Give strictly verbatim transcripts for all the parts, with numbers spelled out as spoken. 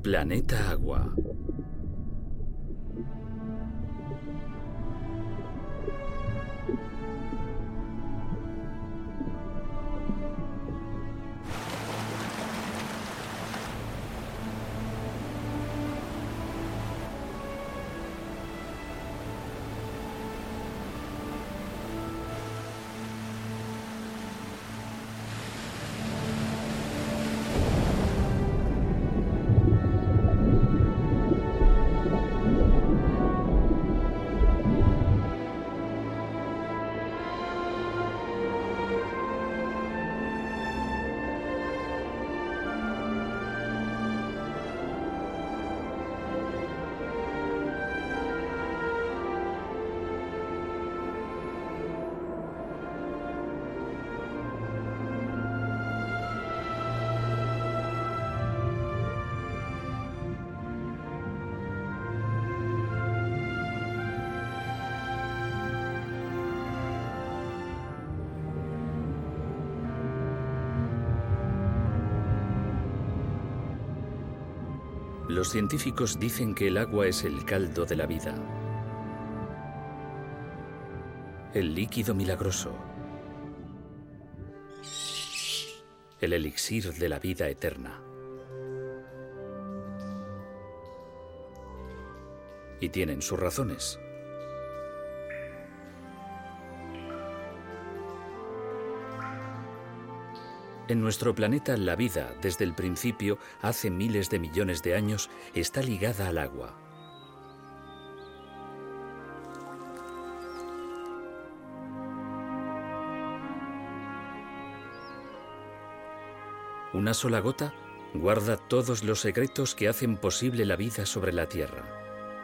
Planeta Agua. Los científicos dicen que el agua es el caldo de la vida, el líquido milagroso, el elixir de la vida eterna. Y tienen sus razones. En nuestro planeta, la vida, desde el principio, hace miles de millones de años, está ligada al agua. Una sola gota guarda todos los secretos que hacen posible la vida sobre la Tierra.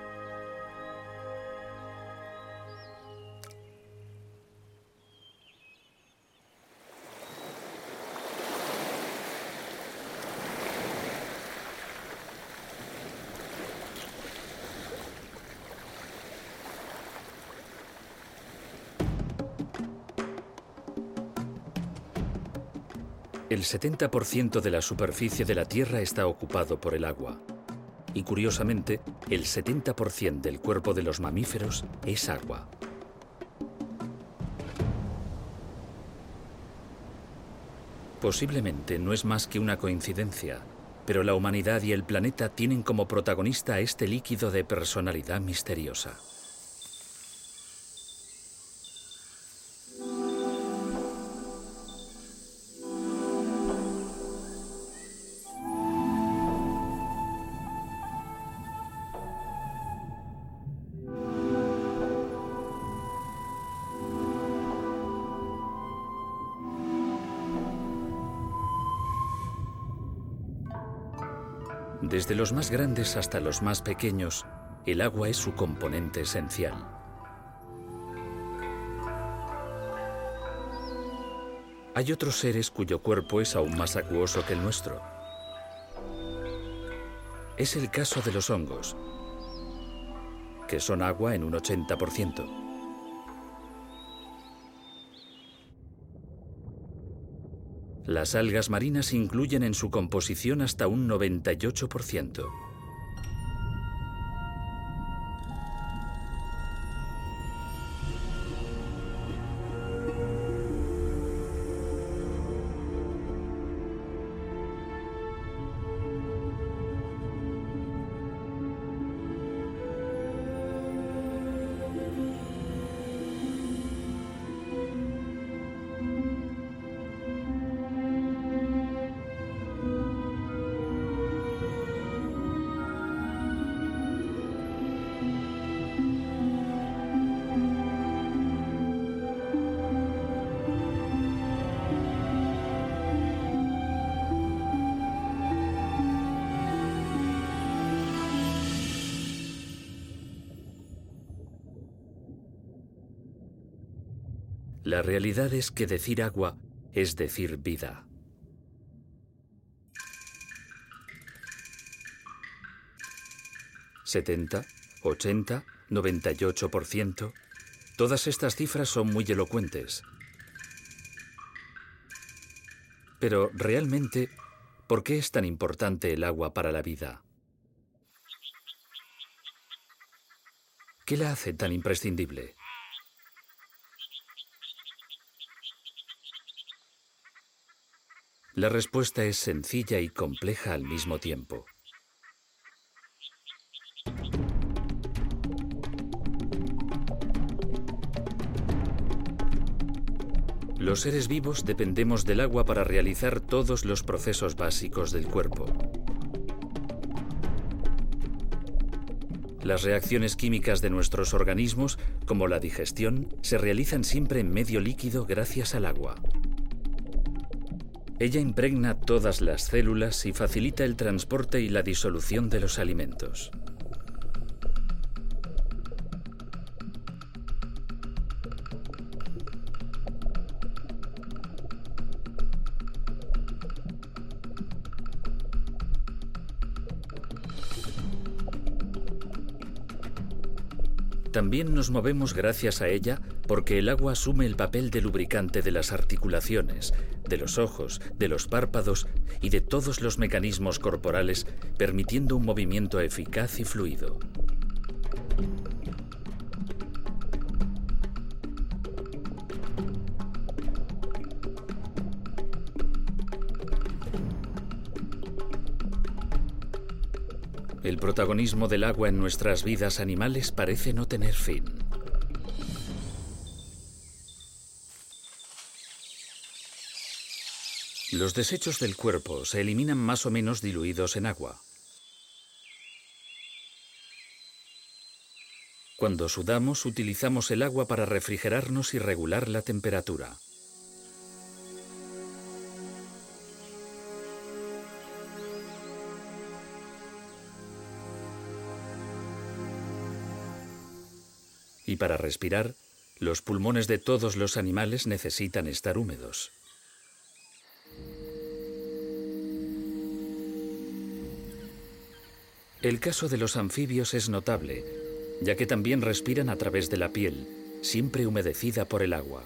El setenta por ciento de la superficie de la Tierra está ocupado por el agua. Y curiosamente, el setenta por ciento del cuerpo de los mamíferos es agua. Posiblemente no es más que una coincidencia, pero la humanidad y el planeta tienen como protagonista a este líquido de personalidad misteriosa. Desde los más grandes hasta los más pequeños, el agua es su componente esencial. Hay otros seres cuyo cuerpo es aún más acuoso que el nuestro. Es el caso de los hongos, que son agua en un ochenta por ciento. Las algas marinas incluyen en su composición hasta un noventa y ocho por ciento. La realidad es que decir agua es decir vida. setenta, ochenta, noventa y ocho por ciento. Todas estas cifras son muy elocuentes. Pero, realmente, ¿por qué es tan importante el agua para la vida? ¿Qué la hace tan imprescindible? La respuesta es sencilla y compleja al mismo tiempo. Los seres vivos dependemos del agua para realizar todos los procesos básicos del cuerpo. Las reacciones químicas de nuestros organismos, como la digestión, se realizan siempre en medio líquido gracias al agua. Ella impregna todas las células y facilita el transporte y la disolución de los alimentos. También nos movemos gracias a ella porque el agua asume el papel de lubricante de las articulaciones, de los ojos, de los párpados y de todos los mecanismos corporales, permitiendo un movimiento eficaz y fluido. El protagonismo del agua en nuestras vidas animales parece no tener fin. Los desechos del cuerpo se eliminan más o menos diluidos en agua. Cuando sudamos, utilizamos el agua para refrigerarnos y regular la temperatura. Y para respirar, los pulmones de todos los animales necesitan estar húmedos. El caso de los anfibios es notable, ya que también respiran a través de la piel, siempre humedecida por el agua.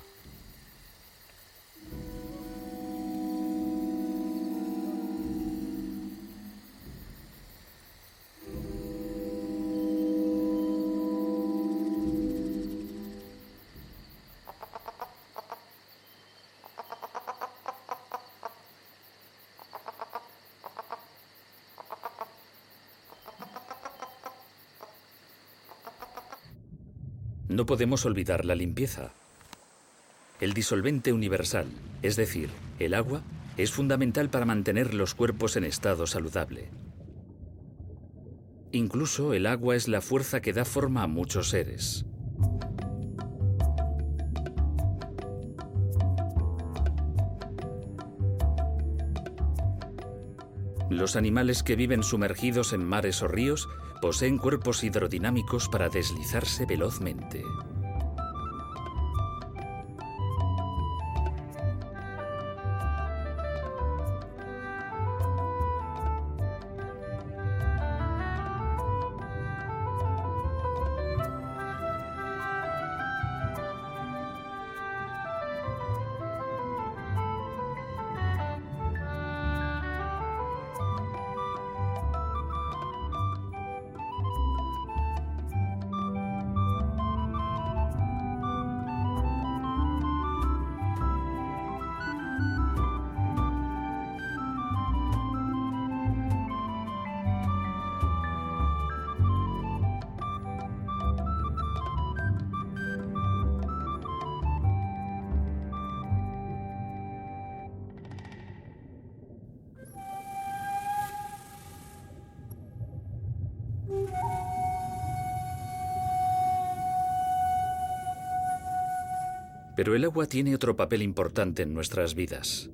No podemos olvidar la limpieza. El disolvente universal, es decir, el agua, es fundamental para mantener los cuerpos en estado saludable. Incluso el agua es la fuerza que da forma a muchos seres. Los animales que viven sumergidos en mares o ríos poseen cuerpos hidrodinámicos para deslizarse velozmente. Pero el agua tiene otro papel importante en nuestras vidas.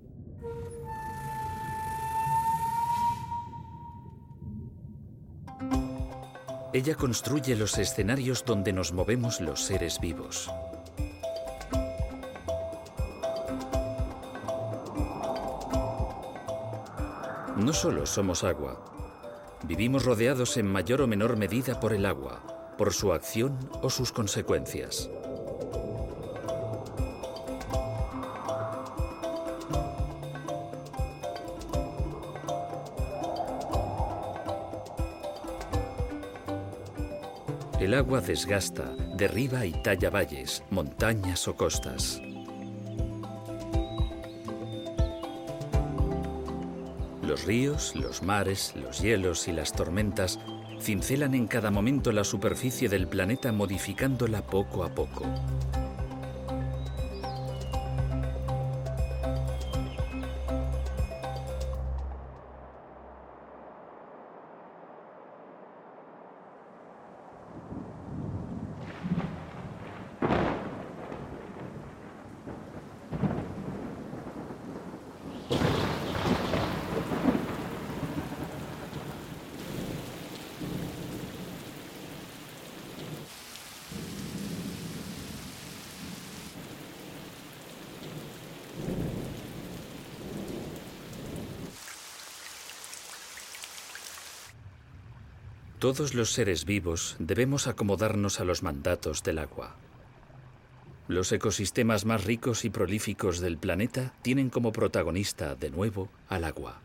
Ella construye los escenarios donde nos movemos los seres vivos. No solo somos agua, vivimos rodeados en mayor o menor medida por el agua, por su acción o sus consecuencias. El agua desgasta, derriba y talla valles, montañas o costas. Los ríos, los mares, los hielos y las tormentas cincelan en cada momento la superficie del planeta, modificándola poco a poco. Todos los seres vivos debemos acomodarnos a los mandatos del agua. Los ecosistemas más ricos y prolíficos del planeta tienen como protagonista, de nuevo, al agua.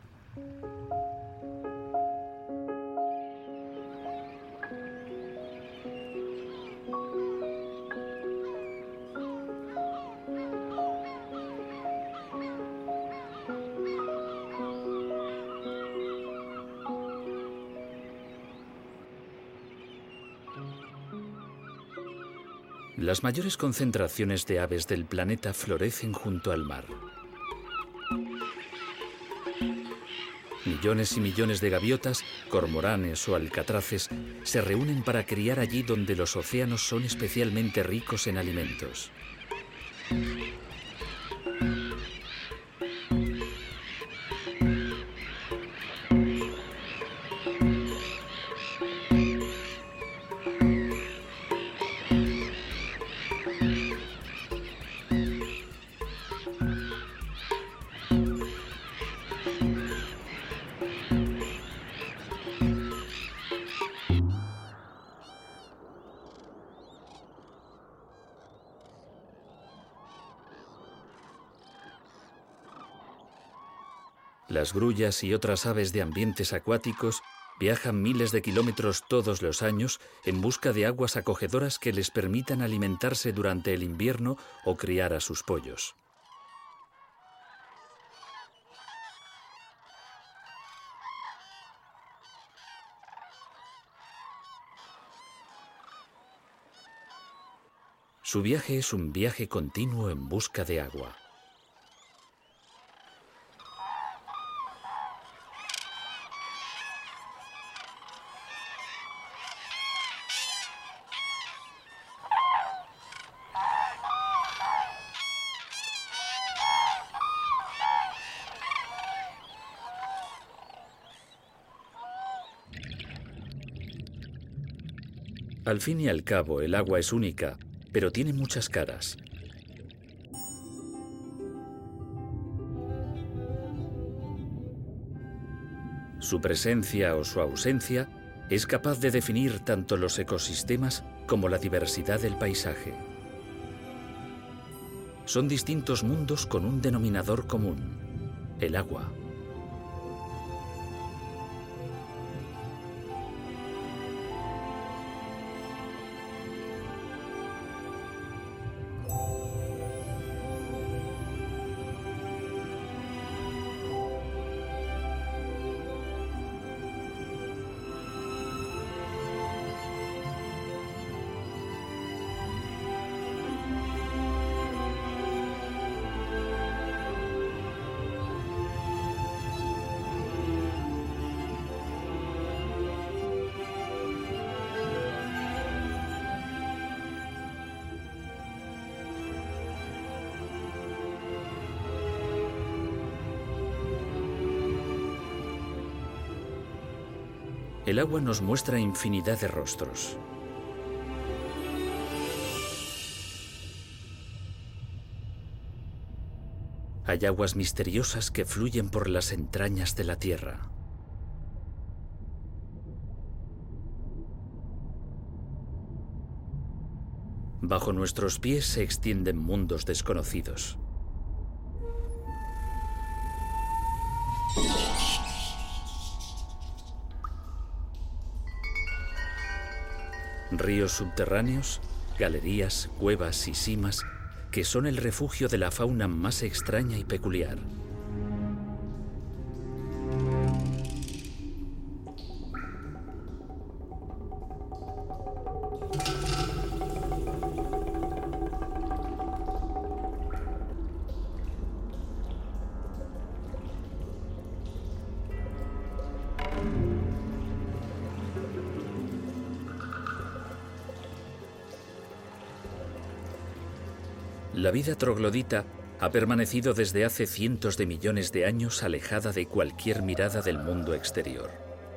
Las mayores concentraciones de aves del planeta florecen junto al mar. Millones y millones de gaviotas, cormoranes o alcatraces se reúnen para criar allí donde los océanos son especialmente ricos en alimentos. Las grullas y otras aves de ambientes acuáticos viajan miles de kilómetros todos los años en busca de aguas acogedoras que les permitan alimentarse durante el invierno o criar a sus pollos. Su viaje es un viaje continuo en busca de agua. Al fin y al cabo, el agua es única, pero tiene muchas caras. Su presencia o su ausencia es capaz de definir tanto los ecosistemas como la diversidad del paisaje. Son distintos mundos con un denominador común: el agua. El agua nos muestra infinidad de rostros. Hay aguas misteriosas que fluyen por las entrañas de la tierra. Bajo nuestros pies se extienden mundos desconocidos. Ríos subterráneos, galerías, cuevas y simas que son el refugio de la fauna más extraña y peculiar. La vida troglodita ha permanecido desde hace cientos de millones de años alejada de cualquier mirada del mundo exterior.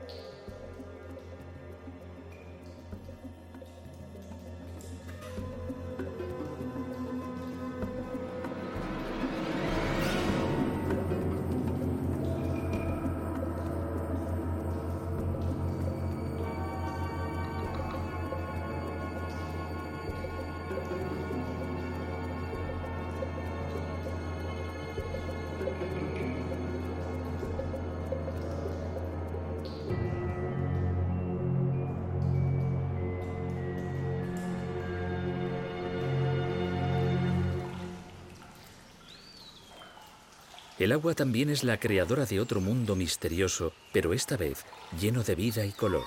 El agua también es la creadora de otro mundo misterioso, pero esta vez lleno de vida y color.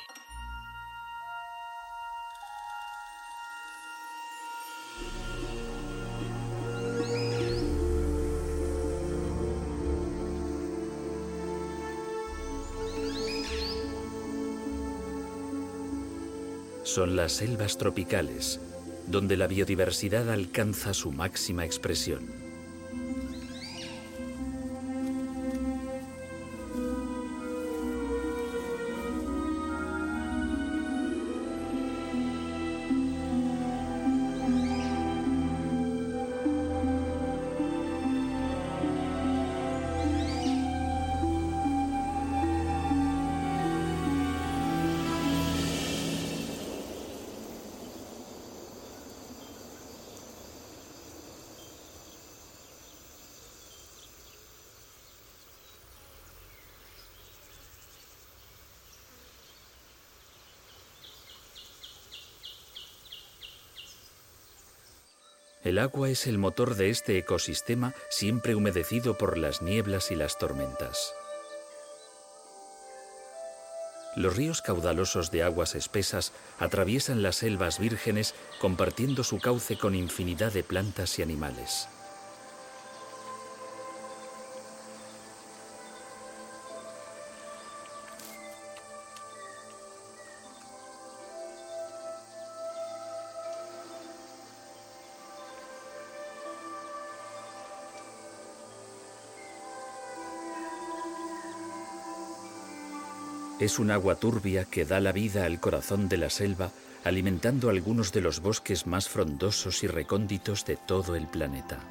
Son las selvas tropicales, donde la biodiversidad alcanza su máxima expresión. El agua es el motor de este ecosistema siempre humedecido por las nieblas y las tormentas. Los ríos caudalosos de aguas espesas atraviesan las selvas vírgenes compartiendo su cauce con infinidad de plantas y animales. Es un agua turbia que da la vida al corazón de la selva, alimentando algunos de los bosques más frondosos y recónditos de todo el planeta.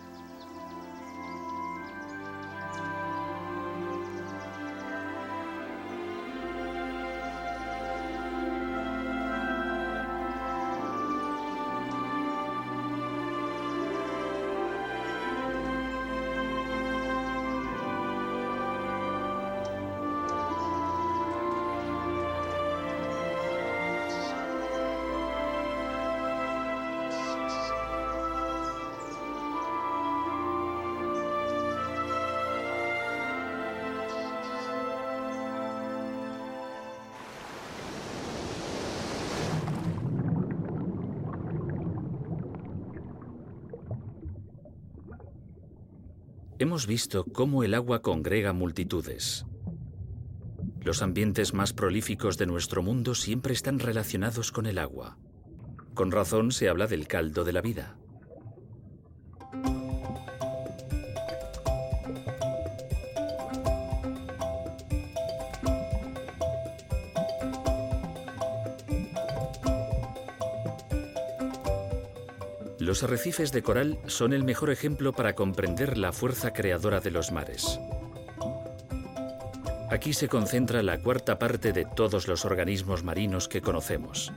Hemos visto cómo el agua congrega multitudes. Los ambientes más prolíficos de nuestro mundo siempre están relacionados con el agua. Con razón se habla del caldo de la vida. Los arrecifes de coral son el mejor ejemplo para comprender la fuerza creadora de los mares. Aquí se concentra la cuarta parte de todos los organismos marinos que conocemos.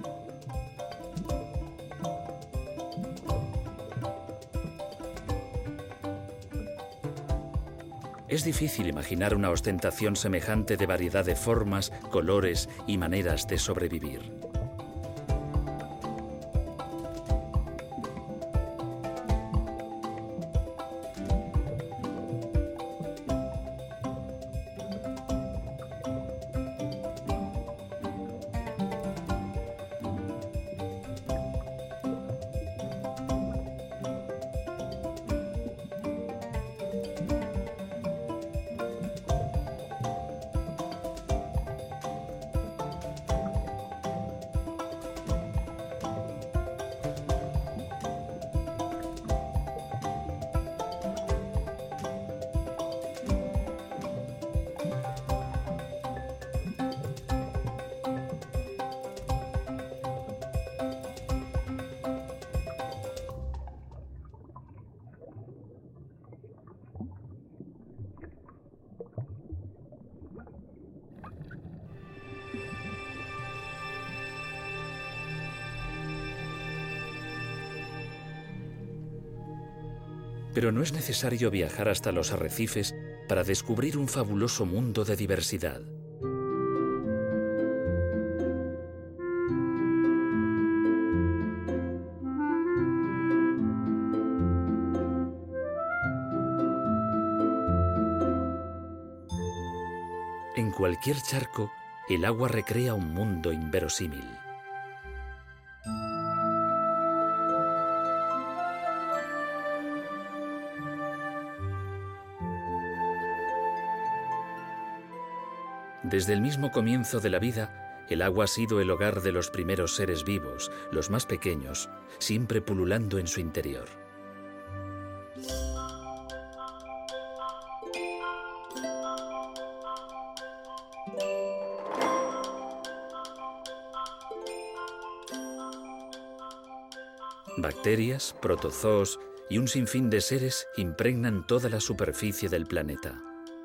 Es difícil imaginar una ostentación semejante de variedad de formas, colores y maneras de sobrevivir. Pero no es necesario viajar hasta los arrecifes para descubrir un fabuloso mundo de diversidad. En cualquier charco, el agua recrea un mundo inverosímil. Desde el mismo comienzo de la vida, el agua ha sido el hogar de los primeros seres vivos, los más pequeños, siempre pululando en su interior. Bacterias, protozoos y un sinfín de seres impregnan toda la superficie del planeta.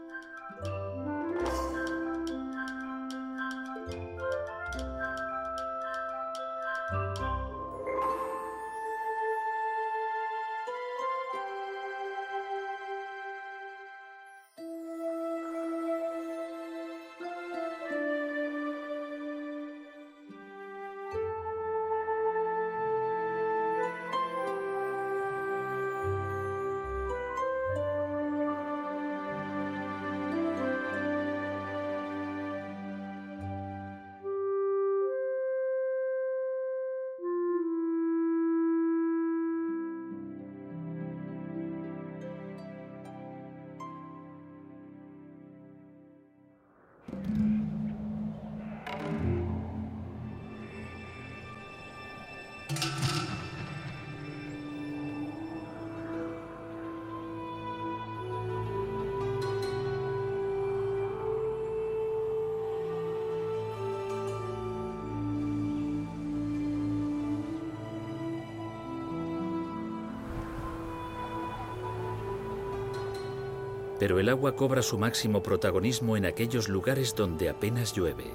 Pero el agua cobra su máximo protagonismo en aquellos lugares donde apenas llueve.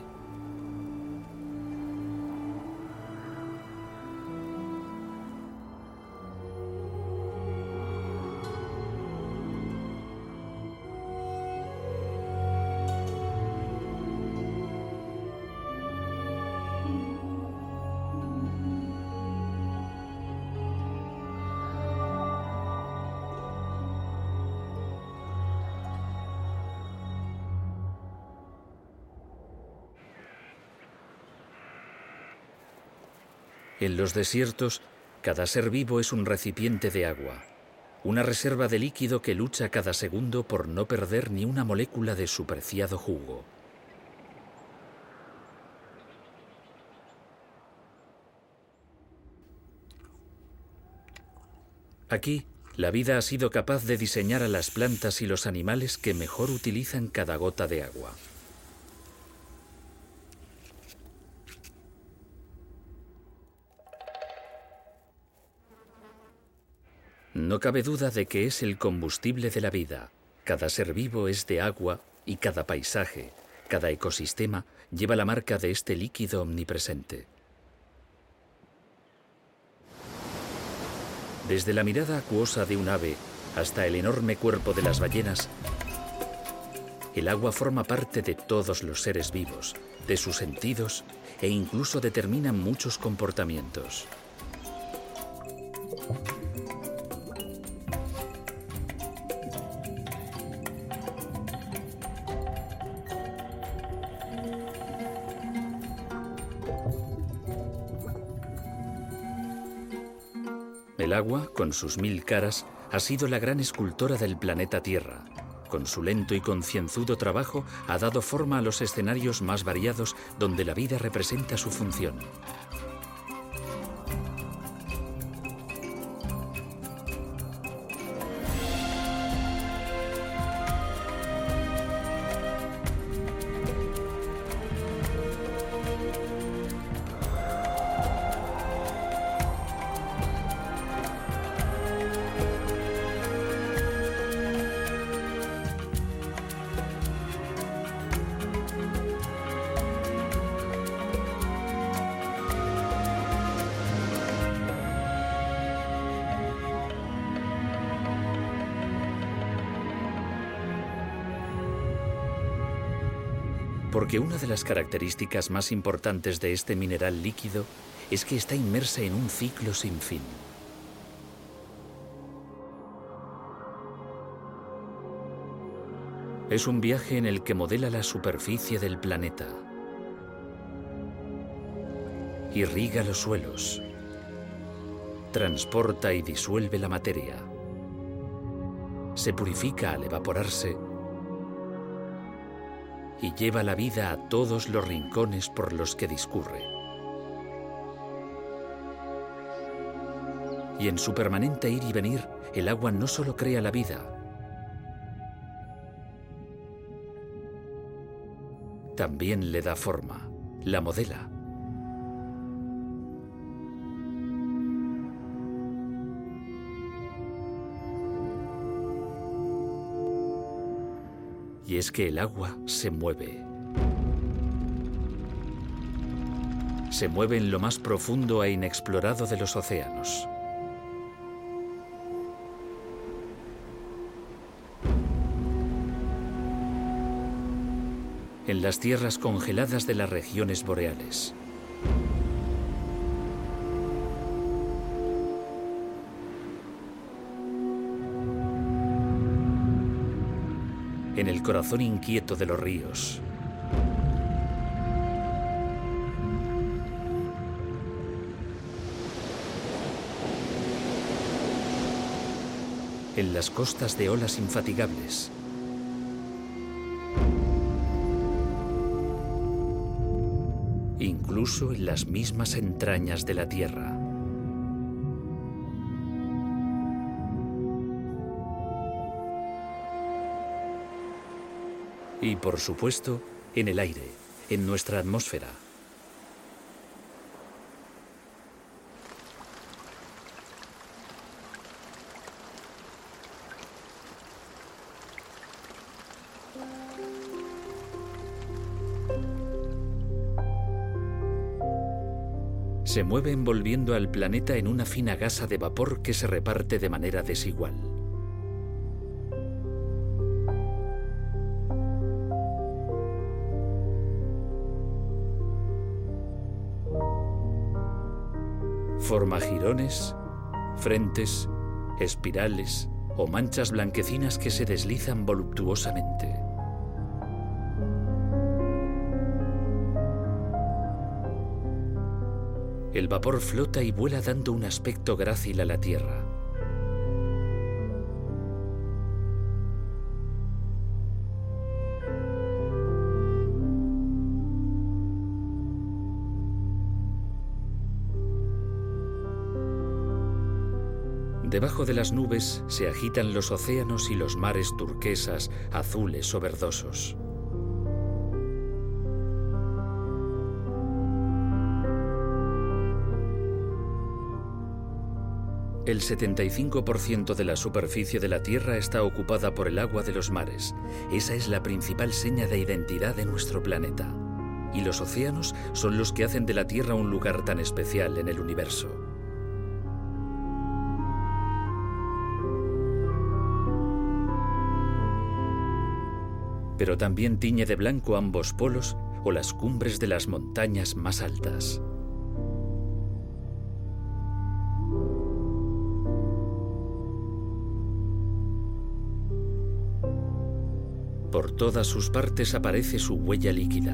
En los desiertos, cada ser vivo es un recipiente de agua, una reserva de líquido que lucha cada segundo por no perder ni una molécula de su preciado jugo. Aquí, la vida ha sido capaz de diseñar a las plantas y los animales que mejor utilizan cada gota de agua. No cabe duda de que es el combustible de la vida. Cada ser vivo es de agua y cada paisaje, cada ecosistema lleva la marca de este líquido omnipresente. Desde la mirada acuosa de un ave hasta el enorme cuerpo de las ballenas, el agua forma parte de todos los seres vivos, de sus sentidos e incluso determina muchos comportamientos. El agua, con sus mil caras, ha sido la gran escultora del planeta Tierra. Con su lento y concienzudo trabajo ha dado forma a los escenarios más variados donde la vida representa su función. Porque una de las características más importantes de este mineral líquido es que está inmersa en un ciclo sin fin. Es un viaje en el que modela la superficie del planeta, irriga los suelos, transporta y disuelve la materia, se purifica al evaporarse y lleva la vida a todos los rincones por los que discurre. Y en su permanente ir y venir, el agua no solo crea la vida, también le da forma, la modela. Y es que el agua se mueve. Se mueve en lo más profundo e inexplorado de los océanos. En las tierras congeladas de las regiones boreales. En el corazón inquieto de los ríos. En las costas de olas infatigables. Incluso en las mismas entrañas de la Tierra. Y, por supuesto, en el aire, en nuestra atmósfera. Se mueve envolviendo al planeta en una fina gasa de vapor que se reparte de manera desigual. Forma jirones, frentes, espirales o manchas blanquecinas que se deslizan voluptuosamente. El vapor flota y vuela dando un aspecto grácil a la Tierra. Debajo de las nubes se agitan los océanos y los mares turquesas, azules o verdosos. El setenta y cinco por ciento de la superficie de la Tierra está ocupada por el agua de los mares. Esa es la principal seña de identidad de nuestro planeta. Y los océanos son los que hacen de la Tierra un lugar tan especial en el universo. Pero también tiñe de blanco ambos polos o las cumbres de las montañas más altas. Por todas sus partes aparece su huella líquida.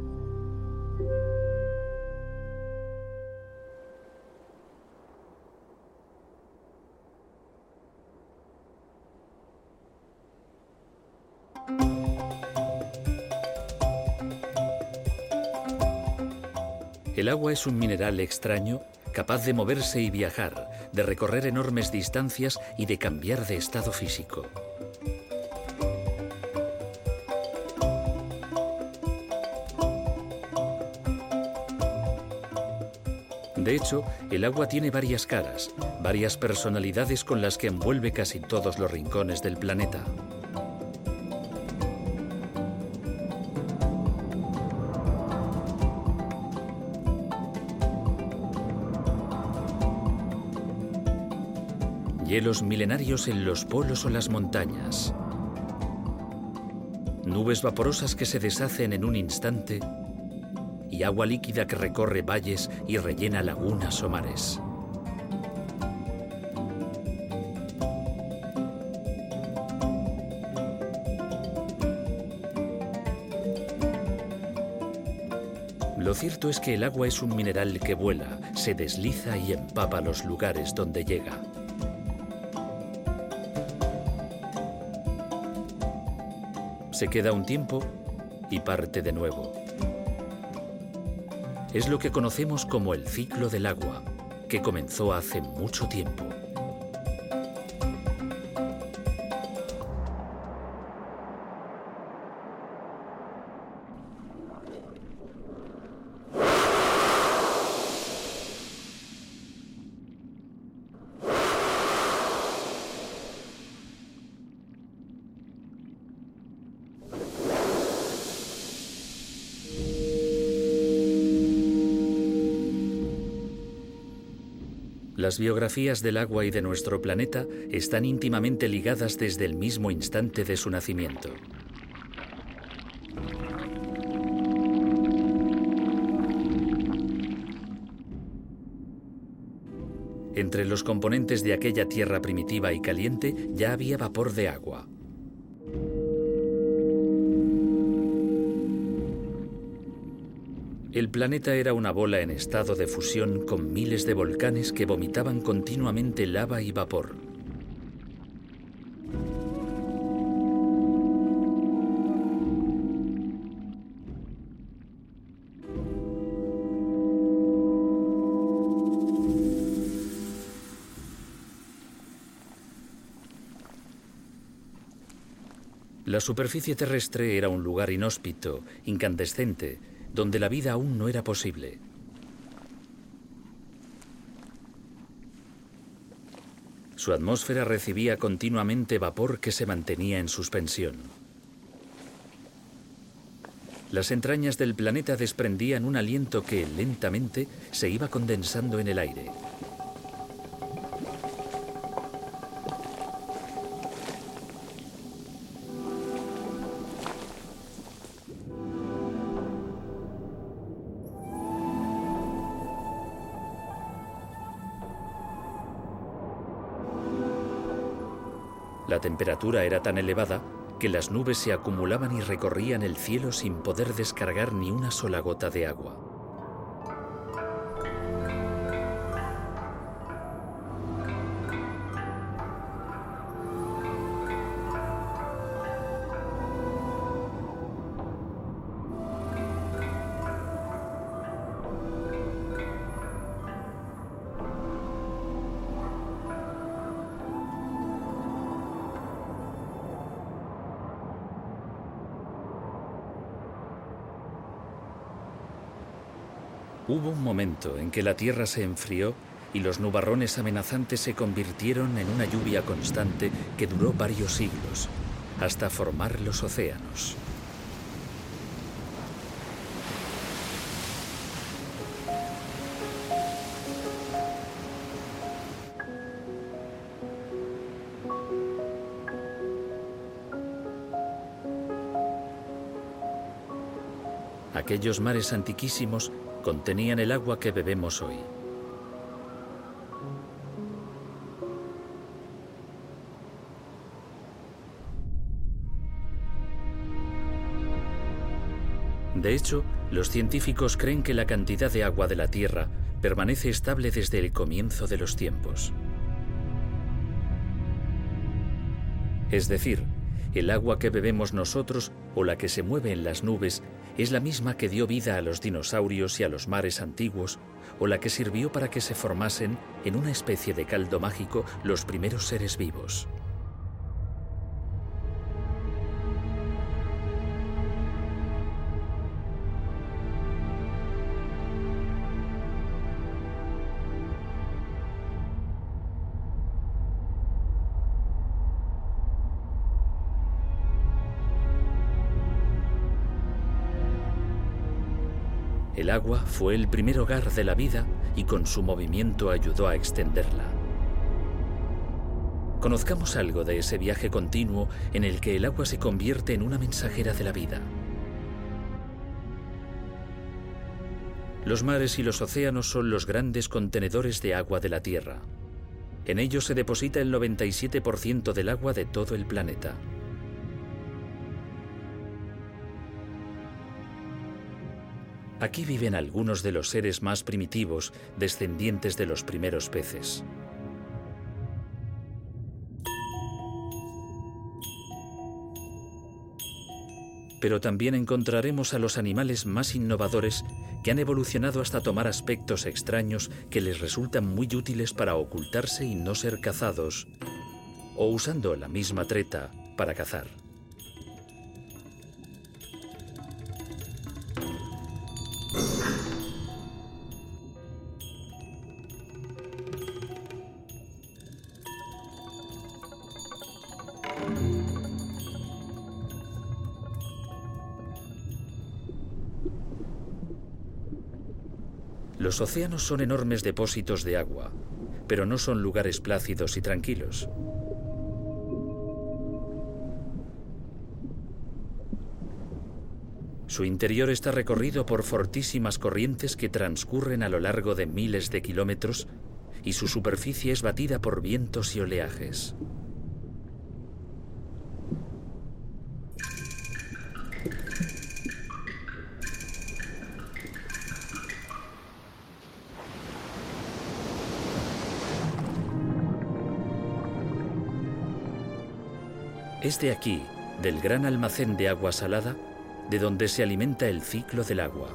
El agua es un mineral extraño, capaz de moverse y viajar, de recorrer enormes distancias y de cambiar de estado físico. De hecho, el agua tiene varias caras, varias personalidades con las que envuelve casi todos los rincones del planeta. Hielos milenarios en los polos o las montañas. Nubes vaporosas que se deshacen en un instante y agua líquida que recorre valles y rellena lagunas o mares. Lo cierto es que el agua es un mineral que vuela, se desliza y empapa los lugares donde llega. Se queda un tiempo y parte de nuevo. Es lo que conocemos como el ciclo del agua, que comenzó hace mucho tiempo. Las biografías del agua y de nuestro planeta están íntimamente ligadas desde el mismo instante de su nacimiento. Entre los componentes de aquella tierra primitiva y caliente ya había vapor de agua. El planeta era una bola en estado de fusión con miles de volcanes que vomitaban continuamente lava y vapor. La superficie terrestre era un lugar inhóspito, incandescente, donde la vida aún no era posible. Su atmósfera recibía continuamente vapor que se mantenía en suspensión. Las entrañas del planeta desprendían un aliento que lentamente se iba condensando en el aire. La temperatura era tan elevada que las nubes se acumulaban y recorrían el cielo sin poder descargar ni una sola gota de agua. Hubo un momento en que la tierra se enfrió y los nubarrones amenazantes se convirtieron en una lluvia constante que duró varios siglos, hasta formar los océanos. Aquellos mares antiquísimos contenían el agua que bebemos hoy. De hecho, los científicos creen que la cantidad de agua de la Tierra permanece estable desde el comienzo de los tiempos. Es decir, el agua que bebemos nosotros o la que se mueve en las nubes es la misma que dio vida a los dinosaurios y a los mares antiguos, o la que sirvió para que se formasen, en una especie de caldo mágico, los primeros seres vivos. El agua fue el primer hogar de la vida y con su movimiento ayudó a extenderla. Conozcamos algo de ese viaje continuo en el que el agua se convierte en una mensajera de la vida. Los mares y los océanos son los grandes contenedores de agua de la Tierra. En ellos se deposita el noventa y siete por ciento del agua de todo el planeta. Aquí viven algunos de los seres más primitivos, descendientes de los primeros peces. Pero también encontraremos a los animales más innovadores que han evolucionado hasta tomar aspectos extraños que les resultan muy útiles para ocultarse y no ser cazados, o usando la misma treta para cazar. Los océanos son enormes depósitos de agua, pero no son lugares plácidos y tranquilos. Su interior está recorrido por fortísimas corrientes que transcurren a lo largo de miles de kilómetros y su superficie es batida por vientos y oleajes. Es de aquí, del gran almacén de agua salada, de donde se alimenta el ciclo del agua.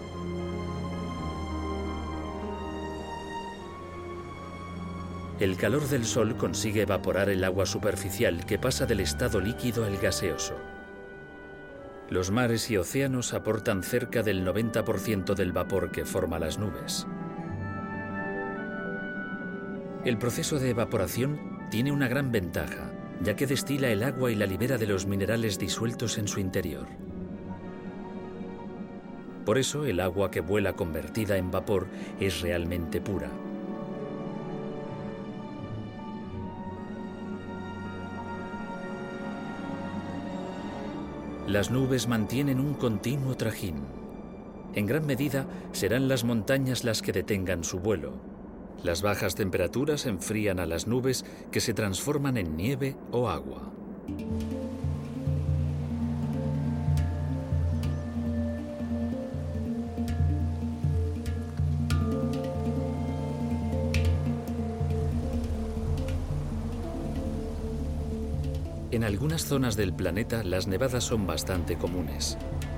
El calor del sol consigue evaporar el agua superficial que pasa del estado líquido al gaseoso. Los mares y océanos aportan cerca del noventa por ciento del vapor que forma las nubes. El proceso de evaporación tiene una gran ventaja, ya que destila el agua y la libera de los minerales disueltos en su interior. Por eso, el agua que vuela convertida en vapor es realmente pura. Las nubes mantienen un continuo trajín. En gran medida, serán las montañas las que detengan su vuelo. Las bajas temperaturas enfrían a las nubes que se transforman en nieve o agua. En algunas zonas del planeta, las nevadas son bastante comunes.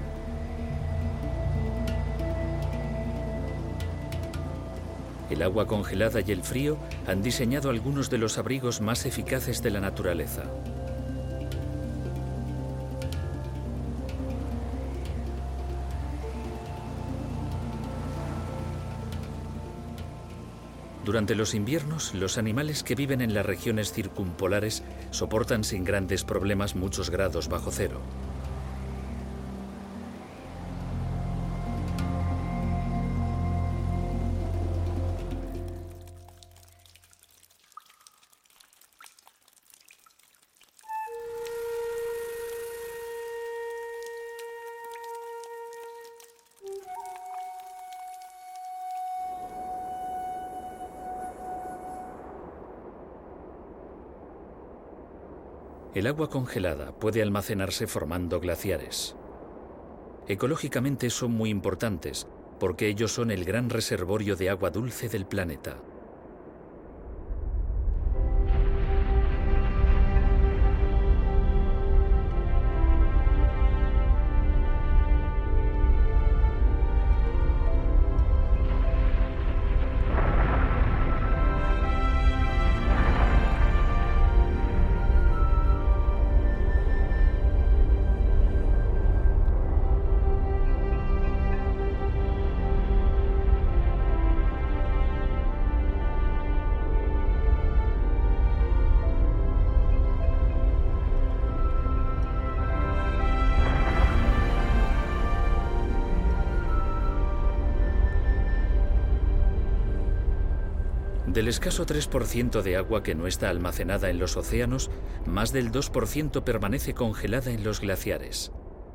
El agua congelada y el frío han diseñado algunos de los abrigos más eficaces de la naturaleza. Durante los inviernos, los animales que viven en las regiones circumpolares soportan sin grandes problemas muchos grados bajo cero. El agua congelada puede almacenarse formando glaciares. Ecológicamente son muy importantes, porque ellos son el gran reservorio de agua dulce del planeta. Del escaso tres por ciento de agua que no está almacenada en los océanos, más del dos por ciento permanece congelada en los glaciares.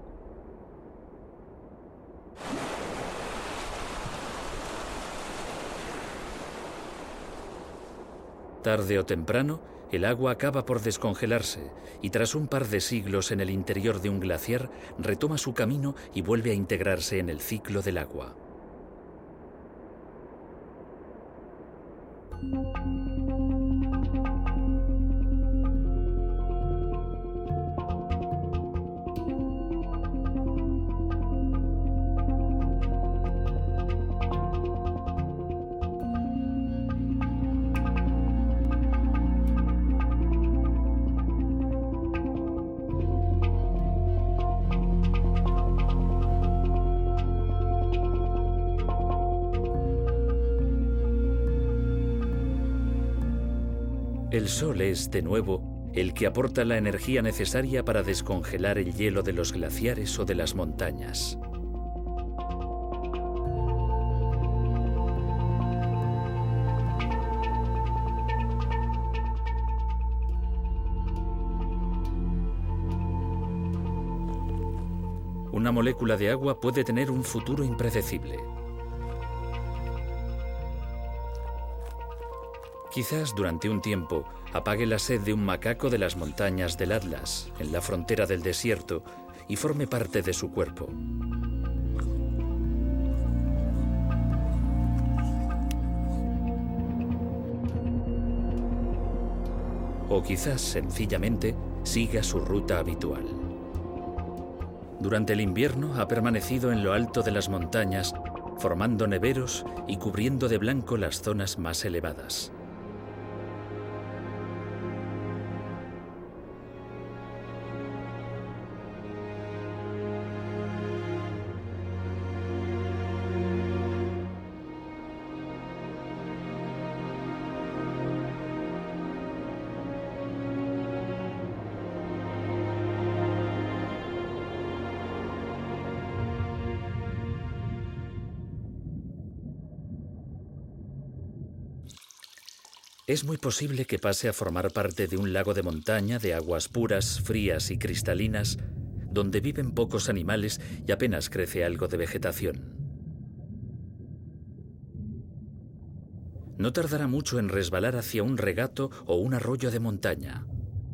Tarde o temprano, el agua acaba por descongelarse y tras un par de siglos en el interior de un glaciar, retoma su camino y vuelve a integrarse en el ciclo del agua. El Sol es, de nuevo, el que aporta la energía necesaria para descongelar el hielo de los glaciares o de las montañas. Una molécula de agua puede tener un futuro impredecible. Quizás durante un tiempo apague la sed de un macaco de las montañas del Atlas, en la frontera del desierto, y forme parte de su cuerpo. O quizás, sencillamente, siga su ruta habitual. Durante el invierno ha permanecido en lo alto de las montañas, formando neveros y cubriendo de blanco las zonas más elevadas. Es muy posible que pase a formar parte de un lago de montaña de aguas puras, frías y cristalinas, donde viven pocos animales y apenas crece algo de vegetación. No tardará mucho en resbalar hacia un regato o un arroyo de montaña.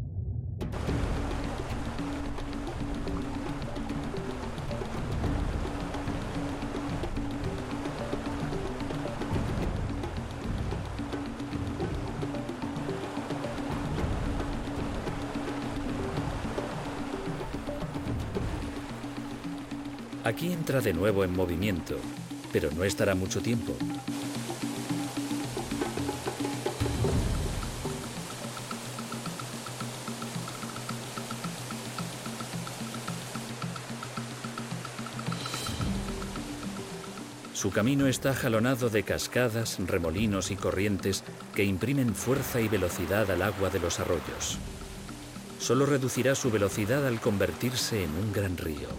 Aquí entra de nuevo en movimiento, pero no estará mucho tiempo. Su camino está jalonado de cascadas, remolinos y corrientes que imprimen fuerza y velocidad al agua de los arroyos. Solo reducirá su velocidad al convertirse en un gran río.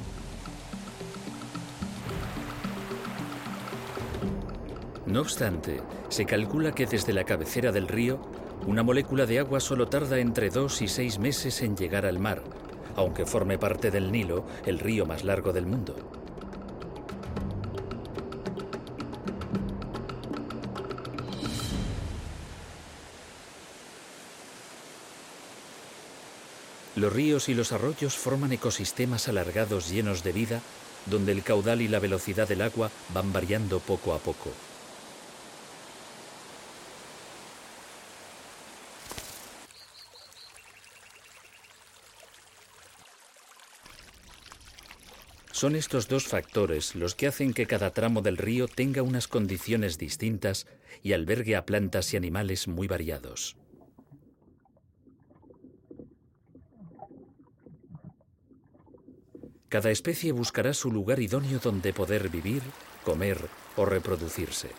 No obstante, se calcula que desde la cabecera del río, una molécula de agua solo tarda entre dos y seis meses en llegar al mar, aunque forme parte del Nilo, el río más largo del mundo. Los ríos y los arroyos forman ecosistemas alargados llenos de vida, donde el caudal y la velocidad del agua van variando poco a poco. Son estos dos factores los que hacen que cada tramo del río tenga unas condiciones distintas y albergue a plantas y animales muy variados. Cada especie buscará su lugar idóneo donde poder vivir, comer o reproducirse.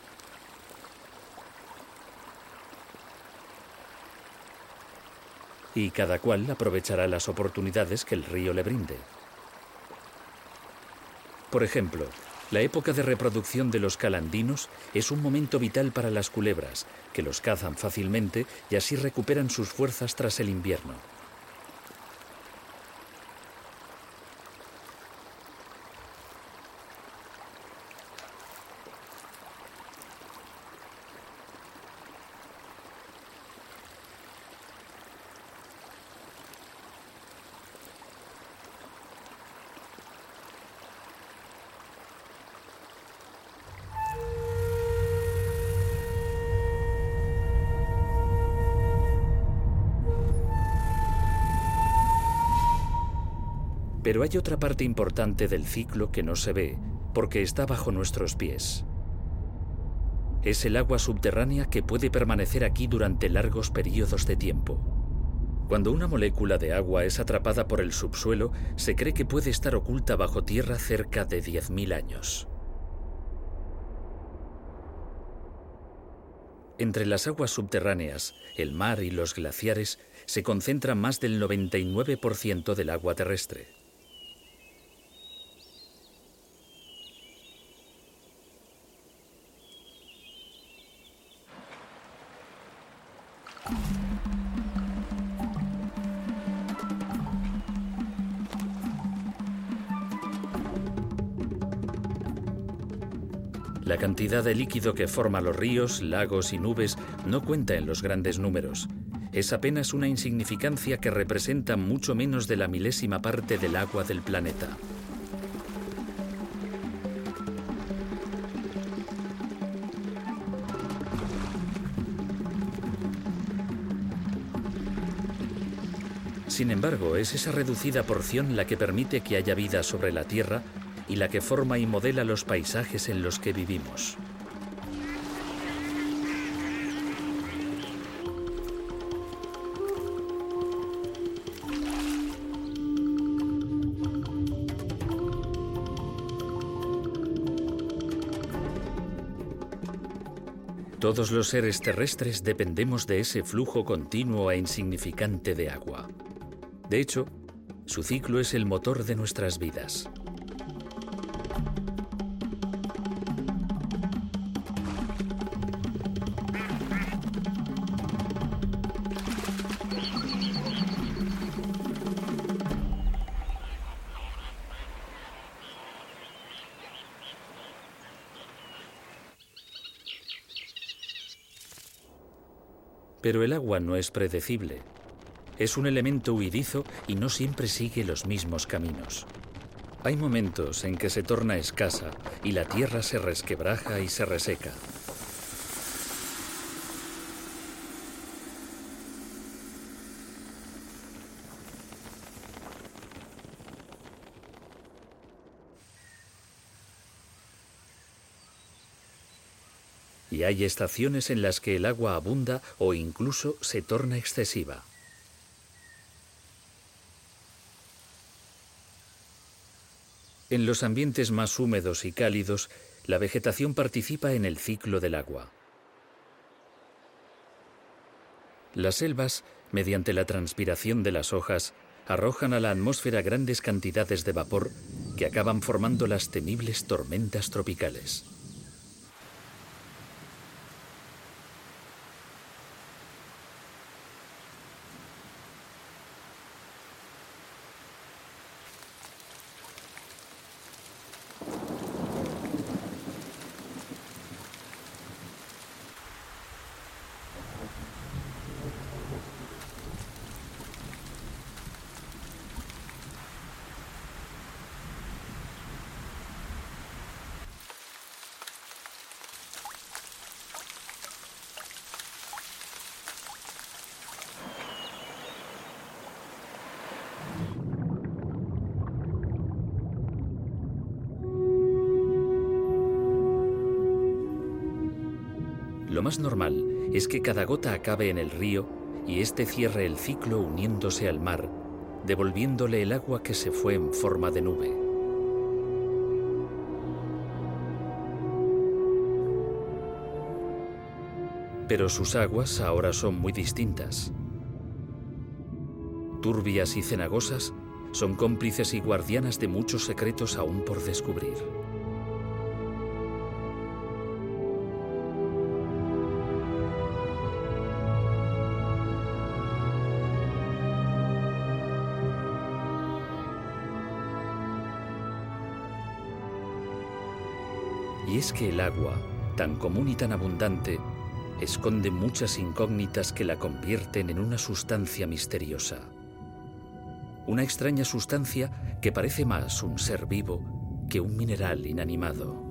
Y cada cual aprovechará las oportunidades que el río le brinde. Por ejemplo, La época de reproducción de los calandinos es un momento vital para las culebras, que los cazan fácilmente y así recuperan sus fuerzas tras el invierno. Pero hay otra parte importante del ciclo que no se ve, porque está bajo nuestros pies. Es el agua subterránea que puede permanecer aquí durante largos periodos de tiempo. Cuando una molécula de agua es atrapada por el subsuelo, se cree que puede estar oculta bajo tierra cerca de diez mil años. Entre las aguas subterráneas, el mar y los glaciares, se concentra más del noventa y nueve por ciento del agua terrestre. La cantidad de líquido que forma los ríos, lagos y nubes no cuenta en los grandes números. Es apenas una insignificancia que representa mucho menos de la milésima parte del agua del planeta. Sin embargo, es esa reducida porción la que permite que haya vida sobre la Tierra y la que forma y modela los paisajes en los que vivimos. Todos los seres terrestres dependemos de ese flujo continuo e insignificante de agua. De hecho, su ciclo es el motor de nuestras vidas. Pero el agua no es predecible. Es un elemento huidizo y no siempre sigue los mismos caminos. Hay momentos en que se torna escasa y la tierra se resquebraja y se reseca. Y hay estaciones en las que el agua abunda o incluso se torna excesiva. En los ambientes más húmedos y cálidos, la vegetación participa en el ciclo del agua. Las selvas, mediante la transpiración de las hojas, arrojan a la atmósfera grandes cantidades de vapor que acaban formando las temibles tormentas tropicales. Lo más normal es que cada gota acabe en el río y éste cierre el ciclo uniéndose al mar, devolviéndole el agua que se fue en forma de nube. Pero sus aguas ahora son muy distintas. Turbias y cenagosas, son cómplices y guardianas de muchos secretos aún por descubrir. Y es que el agua, tan común y tan abundante, esconde muchas incógnitas que la convierten en una sustancia misteriosa. Una extraña sustancia que parece más un ser vivo que un mineral inanimado.